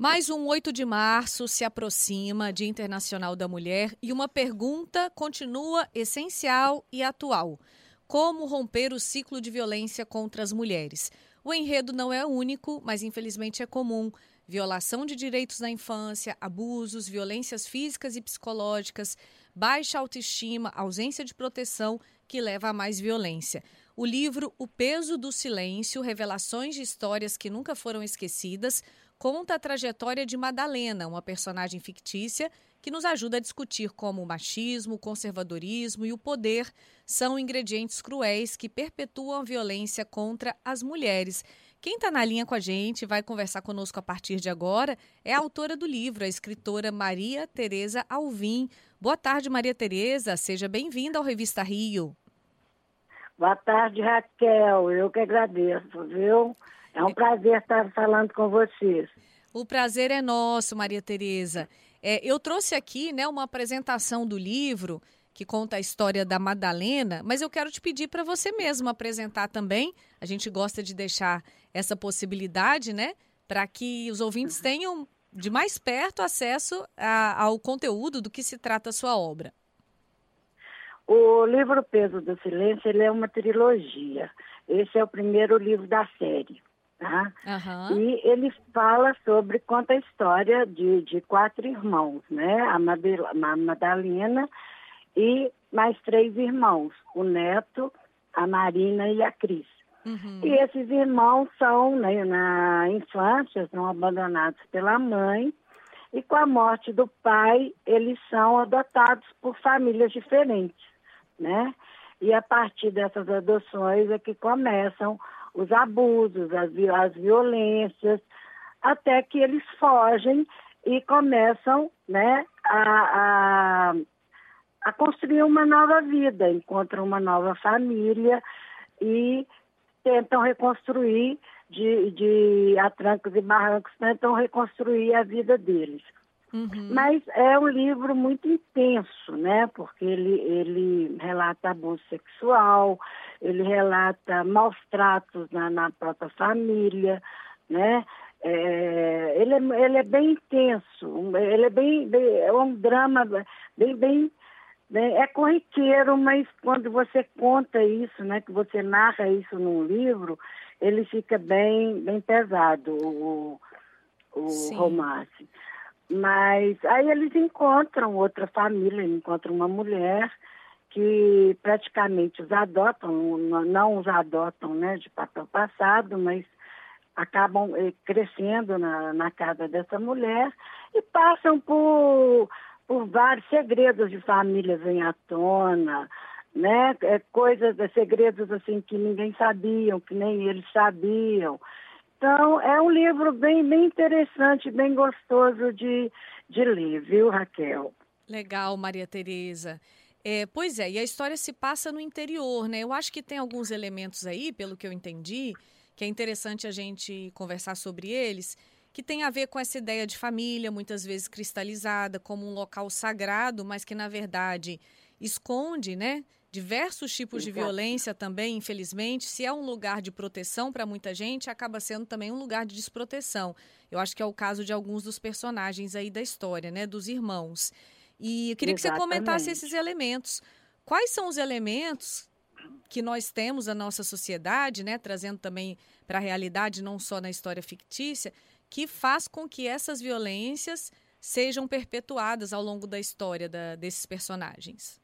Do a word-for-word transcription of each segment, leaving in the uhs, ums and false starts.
Mais um oito de março se aproxima, Dia Internacional da Mulher, e uma pergunta continua essencial e atual. Como romper o ciclo de violência contra as mulheres? O enredo não é único, mas infelizmente é comum. Violação de direitos na infância, abusos, violências físicas e psicológicas, baixa autoestima, ausência de proteção que leva a mais violência. O livro O Peso do Silêncio, Revelações de Histórias que Nunca Foram Esquecidas, conta a trajetória de Madalena, uma personagem fictícia que nos ajuda a discutir como o machismo, o conservadorismo e o poder são ingredientes cruéis que perpetuam a violência contra as mulheres. Quem está na linha com a gente, vai conversar conosco a partir de agora, é a autora do livro, a escritora Maria Tereza Alvim. Boa tarde, Maria Tereza. Seja bem-vinda ao Revista Rio. Boa tarde, Raquel. Eu que agradeço, viu? É um prazer estar falando com vocês. O prazer é nosso, Maria Tereza. É, eu trouxe aqui, né, uma apresentação do livro que conta a história da Madalena, mas eu quero te pedir para você mesma apresentar também. A gente gosta de deixar essa possibilidade, né, para que os ouvintes tenham de mais perto acesso a, ao conteúdo do que se trata a sua obra. O livro Peso do Silêncio, ele é uma trilogia. Esse é o primeiro livro da série. Tá? Uhum. E ele fala sobre, conta a história de, de quatro irmãos, né? A, Madel, a Madalena e mais três irmãos, o Neto, a Marina e a Cris. Uhum. E esses irmãos são, né, na infância, são abandonados pela mãe, e com a morte do pai, eles são adotados por famílias diferentes, né? E a partir dessas adoções é que começam os abusos, as, as violências, até que eles fogem e começam, né, a, a, a construir uma nova vida, encontram uma nova família e tentam reconstruir, de, de a trancos e barrancos, tentam reconstruir a vida deles. Uhum. Mas é um livro muito intenso, né? Porque ele, ele relata abuso sexual, ele relata maus tratos na, na própria família, né? É, ele, é, ele é bem intenso, ele é bem, bem é um drama bem, bem, bem, é corriqueiro, mas quando você conta isso, né? Que você narra isso num livro, ele fica bem, bem pesado, o, o romance. Mas aí eles encontram outra família, encontram uma mulher que praticamente os adotam, não os adotam, né, de papel passado, mas acabam eh, crescendo na, na casa dessa mulher e passam por, por vários segredos de família vêm à tona, né, é, coisas, segredos assim que ninguém sabia, que nem eles sabiam. Então, é um livro bem, bem interessante, bem gostoso de, de ler, viu, Raquel? Legal, Maria Tereza. É, pois é, e a história se passa no interior, né? Eu acho que tem alguns elementos aí, pelo que eu entendi, que é interessante a gente conversar sobre eles, que tem a ver com essa ideia de família, muitas vezes cristalizada, como um local sagrado, mas que, na verdade, esconde, né? Diversos tipos de violência também, infelizmente. Se é um lugar de proteção para muita gente, acaba sendo também um lugar de desproteção. Eu acho que é o caso de alguns dos personagens aí da história, né? Dos irmãos. E eu queria Exatamente. que você comentasse esses elementos. Quais são os elementos que nós temos na nossa sociedade, né? Trazendo também para a realidade, não só na história fictícia, que faz com que essas violências sejam perpetuadas ao longo da história da, desses personagens?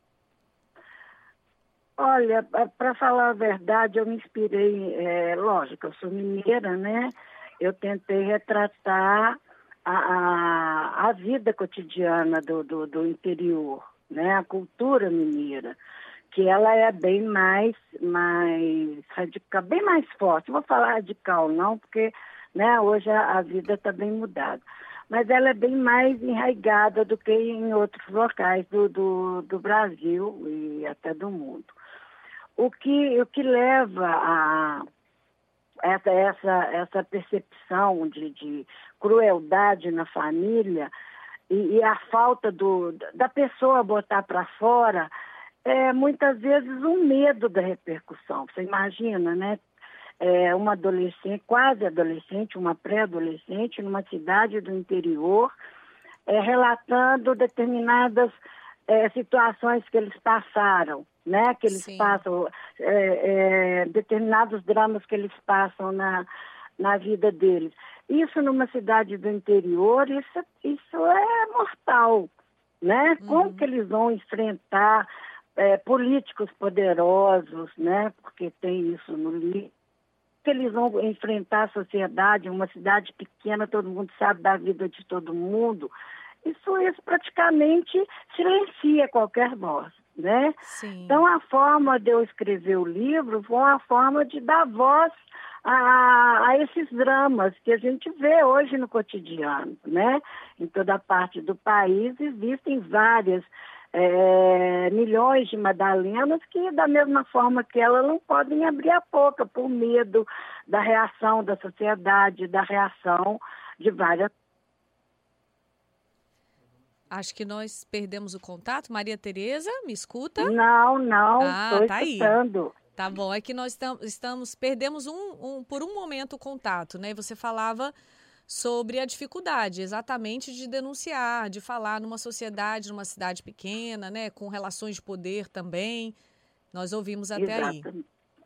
Olha, para falar a verdade, eu me inspirei, é, lógico, eu sou mineira, né? Eu tentei retratar a, a, a vida cotidiana do, do, do interior, né? A cultura mineira, que ela é bem mais, mais radical, bem mais forte. Vou falar radical não, porque, né, hoje a, a vida está bem mudada. Mas ela é bem mais enraizada do que em outros locais do, do, do Brasil e até do mundo. O que, o que leva a essa, essa, essa percepção de, de crueldade na família e, e a falta do, da pessoa botar para fora é muitas vezes um medo da repercussão. Você imagina, né? é, uma adolescente, quase adolescente, uma pré-adolescente, numa cidade do interior, é, relatando determinadas é, situações que eles passaram, né? Que eles Sim. passam, é, é, determinados dramas que eles passam na, na vida deles. Isso numa cidade do interior, isso, isso é mortal, né? Uhum. Como que eles vão enfrentar é, políticos poderosos, né? Porque tem isso no livro. Que eles vão enfrentar a sociedade, uma cidade pequena, todo mundo sabe da vida de todo mundo. Isso, isso praticamente silencia qualquer voz, né? Sim. Então, a forma de eu escrever o livro foi uma forma de dar voz a, a esses dramas que a gente vê hoje no cotidiano, né? Em toda parte do país existem várias, é, milhões de Madalenas que, da mesma forma que ela, não podem abrir a boca por medo da reação da sociedade, da reação de várias. Acho que nós perdemos o contato. Maria Tereza, me escuta? Não, não, Ah, estou tá aí. escutando. Tá bom, é que nós tam, estamos, perdemos um, um, por um momento o contato, né? Você falava sobre a dificuldade, exatamente, de denunciar, de falar numa sociedade, numa cidade pequena, né? Com relações de poder também. Nós ouvimos até aí. Exatamente.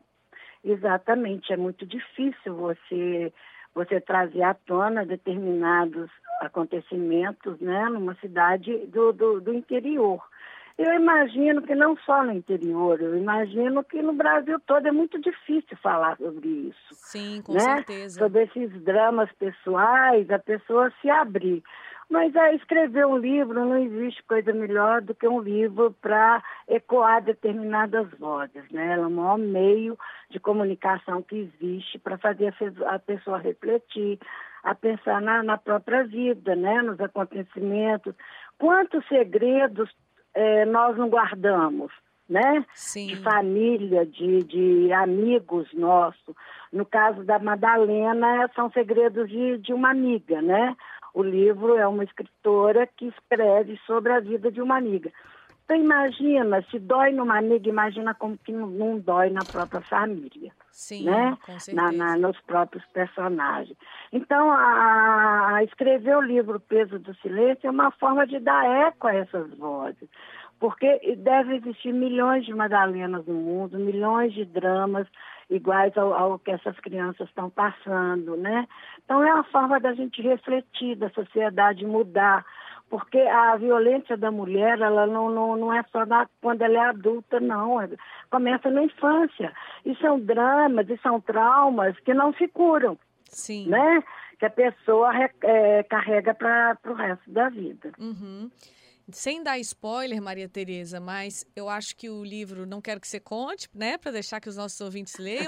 Exatamente, é muito difícil você, você trazer à tona determinados acontecimentos, né, numa cidade do, do, do interior. Eu imagino que não só no interior, eu imagino que no Brasil todo é muito difícil falar sobre isso. Sim, com né? certeza. Sobre esses dramas pessoais, a pessoa se abrir. Mas é, escrever um livro, não existe coisa melhor do que um livro para ecoar determinadas vozes, né? É o maior meio de comunicação que existe para fazer a pessoa refletir, a pensar na, na própria vida, né? Nos acontecimentos. Quantos segredos eh, nós não guardamos, né? Sim. De família, de, de amigos nossos. No caso da Madalena, são segredos de, de uma amiga, né? O livro é uma escritora que escreve sobre a vida de uma amiga. Então, imagina, se dói numa amiga, imagina como que não, não dói na própria família. Sim, né? com certeza. Na, na, nos próprios personagens. Então, a, a escrever o livro Peso do Silêncio é uma forma de dar eco a essas vozes. Porque deve existir milhões de Madalenas no mundo, milhões de dramas iguais ao, ao que essas crianças estão passando, né? Então, é uma forma da gente refletir, da sociedade mudar, porque a violência da mulher, ela não, não, não é só na, quando ela é adulta, não. Começa na infância. E são dramas, e são traumas que não se curam. Sim. Né? Que a pessoa é, carrega para o resto da vida. Uhum. Sem dar spoiler, Maria Tereza, mas eu acho que o livro, não quero que você conte, né, para deixar que os nossos ouvintes leiam,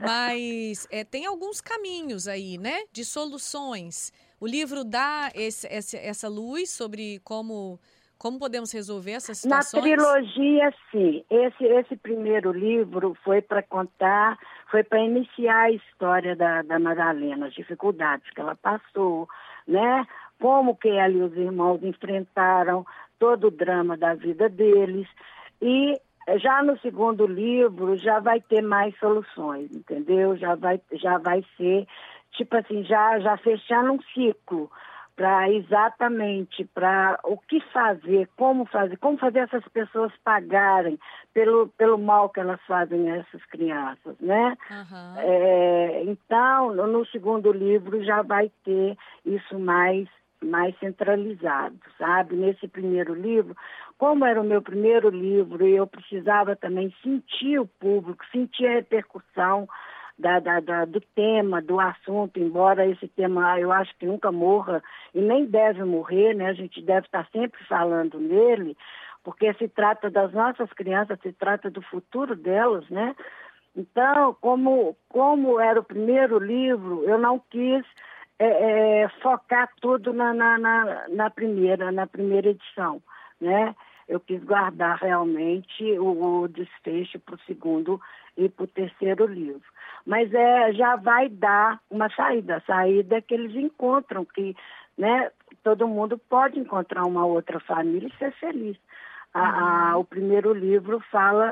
mas é, tem alguns caminhos aí, né, de soluções. O livro dá esse, esse, essa luz sobre como, como podemos resolver essas situações? Na trilogia, sim. Esse, esse primeiro livro foi para contar, foi para iniciar a história da, da Madalena, as dificuldades que ela passou, né? Como que ela e os irmãos enfrentaram todo o drama da vida deles. E já no segundo livro já vai ter mais soluções, entendeu? Já vai, já vai ser, tipo assim, já, já fechando um ciclo para exatamente para o que fazer, como fazer, como fazer essas pessoas pagarem pelo, pelo mal que elas fazem a essas crianças, né? Uhum. É, então, no segundo livro já vai ter isso mais mais centralizado, sabe? Nesse primeiro livro, como era o meu primeiro livro e eu precisava também sentir o público, sentir a repercussão da, da, da, do tema, do assunto, embora esse tema eu acho que nunca morra e nem deve morrer, né? A gente deve estar sempre falando nele, porque se trata das nossas crianças, se trata do futuro delas, né? Então, como, como era o primeiro livro, eu não quis É, é, focar tudo na, na, na, na primeira, na primeira edição, né? Eu quis guardar realmente o, o desfecho para o segundo e para o terceiro livro. Mas é, já vai dar uma saída, a saída é que eles encontram, que, né, todo mundo pode encontrar uma outra família e ser feliz. A, a, o primeiro livro fala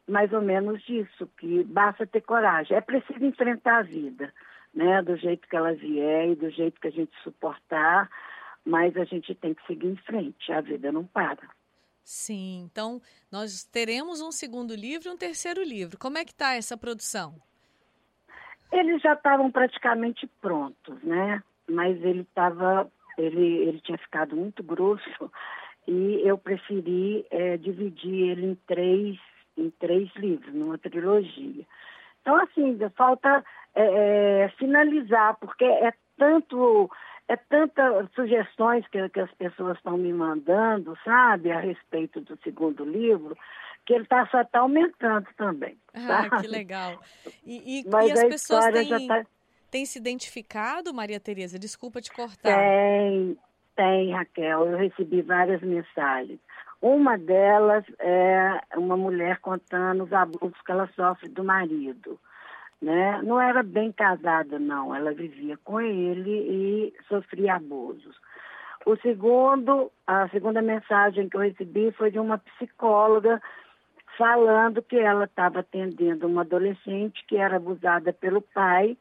mais ou menos disso, que basta ter coragem. É preciso enfrentar a vida, né? Do jeito que ela vier e do jeito que a gente suportar, mas a gente tem que seguir em frente, a vida não para. Sim, então nós teremos um segundo livro e um terceiro livro. Como é que está essa produção? Eles já estavam praticamente prontos, né? Mas ele estava, ele, ele tinha ficado muito grosso e eu preferi é, dividir ele em três, em três livros, numa trilogia. Então, assim, falta é, é, finalizar, porque é tanto, é tantas sugestões que, que as pessoas estão me mandando, sabe, a respeito do segundo livro, que ele tá, só está aumentando também. Ah, Sabe? que legal. E, e, e Mas as a pessoas história já têm, está... têm se identificado, Maria Tereza? Desculpa te cortar. Tem, tem, Raquel. Eu recebi várias mensagens. Uma delas é uma mulher contando os abusos que ela sofre do marido, né? Não era bem casada, não. Ela vivia com ele e sofria abusos. O segundo, a segunda mensagem que eu recebi foi de uma psicóloga falando que ela estava atendendo uma adolescente que era abusada pelo pai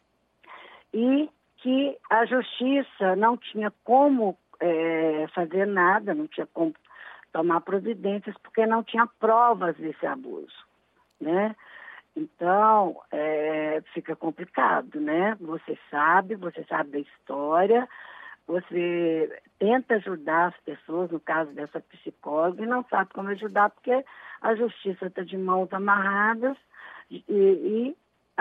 e que a justiça não tinha como é, fazer nada, não tinha como tomar providências, porque não tinha provas desse abuso, né? Então, é, fica complicado, né? Você sabe, você sabe da história, você tenta ajudar as pessoas, no caso dessa psicóloga, e não sabe como ajudar, porque a justiça está de mãos amarradas e, e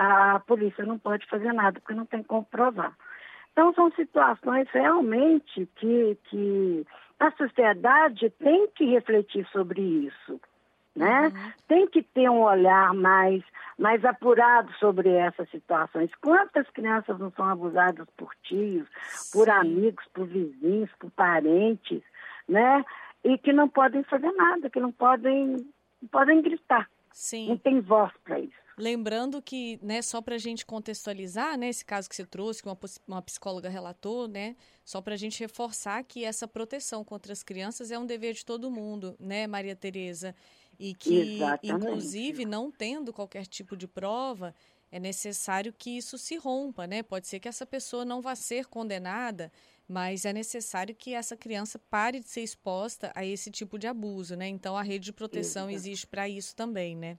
a polícia não pode fazer nada, porque não tem como provar. Então, são situações realmente que, que a sociedade tem que refletir sobre isso, né? Uhum. Tem que ter um olhar mais, mais apurado sobre essas situações. Quantas crianças não são abusadas por tios, Sim. por amigos, por vizinhos, por parentes, né? E que não podem fazer nada, que não podem, não podem gritar. Sim. Não tem voz para isso. Lembrando que, né, só para a gente contextualizar, né, esse caso que você trouxe, que uma, uma psicóloga relatou, né, só para a gente reforçar que essa proteção contra as crianças é um dever de todo mundo, né, Maria Tereza? E que, Exatamente. inclusive, não tendo qualquer tipo de prova, é necessário que isso se rompa, né? Pode ser que essa pessoa não vá ser condenada, mas é necessário que essa criança pare de ser exposta a esse tipo de abuso, né? Então, a rede de proteção Exato. Existe para isso também, né?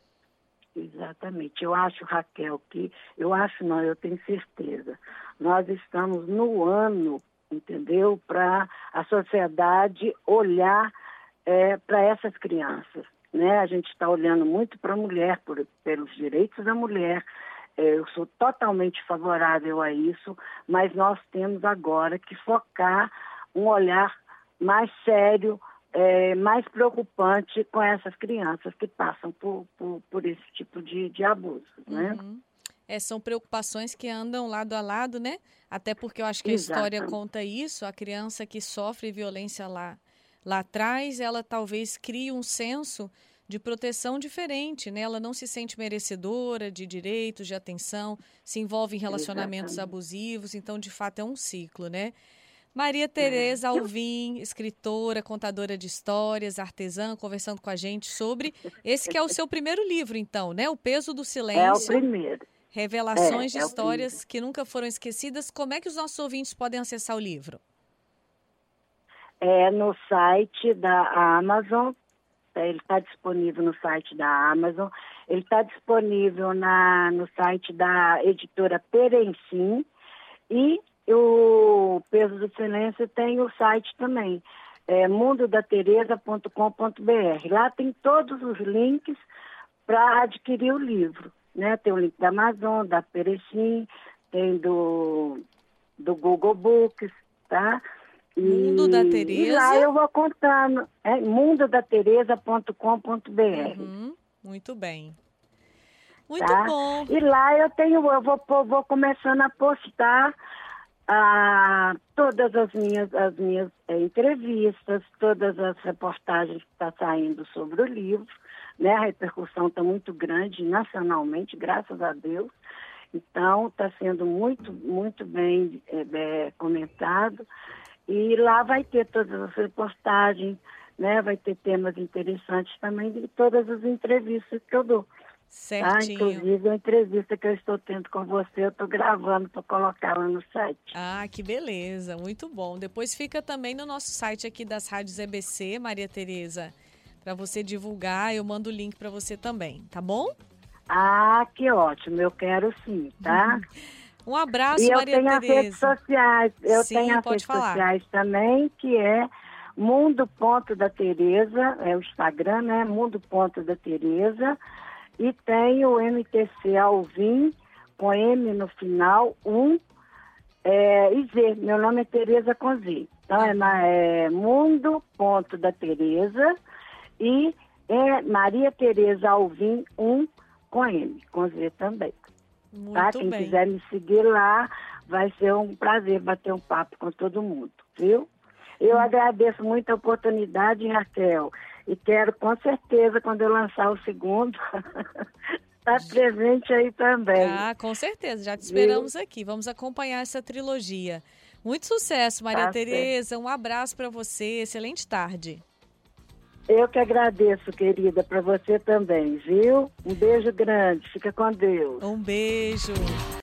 Exatamente. Eu acho, Raquel, que... Eu acho não, eu tenho certeza. Nós estamos no ano, entendeu? Para a sociedade olhar é, para essas crianças, né? A gente está olhando muito para a mulher, por, pelos direitos da mulher. É, eu sou totalmente favorável a isso, mas nós temos agora que focar um olhar mais sério, É, mais preocupante com essas crianças que passam por, por, por esse tipo de, de abuso, né? Uhum. É, são preocupações que andam lado a lado, né? Até porque eu acho que a Exatamente. história conta isso, a criança que sofre violência lá, lá atrás, ela talvez crie um senso de proteção diferente, né? Ela não se sente merecedora de direitos, de atenção, se envolve em relacionamentos Exatamente. abusivos, então, de fato, é um ciclo, né? Maria Tereza Alvim, escritora, contadora de histórias, artesã, conversando com a gente sobre esse que é o seu primeiro livro, então, né? O Peso do Silêncio. É o primeiro. Revelações é, de é histórias que nunca foram esquecidas. Como é que os nossos ouvintes podem acessar o livro? É no site da Amazon. Ele está disponível no site da Amazon. Ele está disponível na, no site da editora Perencim. E o Peso do Silêncio tem o site também, é mundo da tereza ponto com ponto b r. Lá tem todos os links para adquirir o livro, né? Tem o link da Amazon, da Perecim, tem do, do Google Books, tá? E, Mundo da Tereza. E lá eu vou contando, é mundo da tereza ponto com ponto b r. Uhum, muito bem. Muito tá? bom. E lá eu tenho, eu vou, vou começando a postar Ah, todas as minhas, as minhas é, entrevistas, todas as reportagens que estão saindo sobre o livro, né? A repercussão está muito grande nacionalmente, graças a Deus. Então, está sendo muito, muito bem é, é, comentado. E lá vai ter todas as reportagens, né? Vai ter temas interessantes também de todas as entrevistas que eu dou. Certinho. Tá? Inclusive a entrevista que eu estou tendo com você, eu estou gravando para colocar lá no site. Ah, que beleza, muito bom. Depois fica também no nosso site aqui das rádios E B C, Maria Tereza, para você divulgar. Eu mando o link para você também, tá bom? Ah, que ótimo, eu quero sim, tá? Um abraço, e eu Maria tenho as Tereza. redes sociais, eu Sim, tenho as pode redes falar. sociais também, que é Mundo Ponto da Tereza, é o Instagram, né? Mundo Ponto da Tereza. E tem o M T C Alvim, com M no final, um, é, e Z. Meu nome é Tereza com Z. Então é, na- é Mundo Ponto da Tereza e é Maria Tereza Alvim, um, com M, com Z também. Muito Tá? Quem bem. quiser me seguir lá, vai ser um prazer bater um papo com todo mundo, viu? Eu agradeço muito a oportunidade, Raquel, e quero com certeza, quando eu lançar o segundo, estar presente aí também. Ah, com certeza, já te Viu? esperamos aqui. Vamos acompanhar essa trilogia. Muito sucesso, Maria Tá certo. Tereza. Um abraço para você. Excelente tarde. Eu que agradeço, querida, para você também, viu? Um beijo grande, fica com Deus. Um beijo.